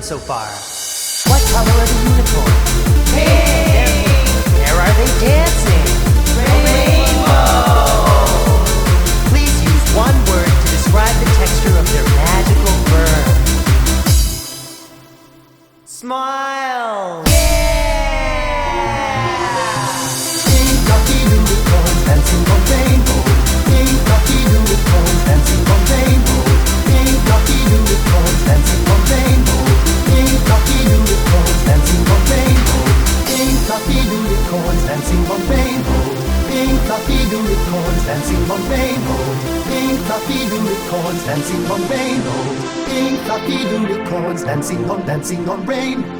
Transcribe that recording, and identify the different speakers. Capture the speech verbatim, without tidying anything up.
Speaker 1: so far. What color are the unicorns? Pink! Where are they dancing? Rainbow! Please use one word to describe the texture of their magical fur. Smile!
Speaker 2: Pink fluffy unicorns dancing on rainbow. Pink fluffy unicorns dancing on rainbow. Pink fluffy unicorns dancing on rainbow. Pink fluffy unicorns dancing on rainbow. Pink fluffy unicorns dancing on rainbow. Pink fluffy unicorns dancing on rainbow. Pink fluffy unicorns dancing on rainbow. Pink fluffy unicorns dancing on dancing on rainbow.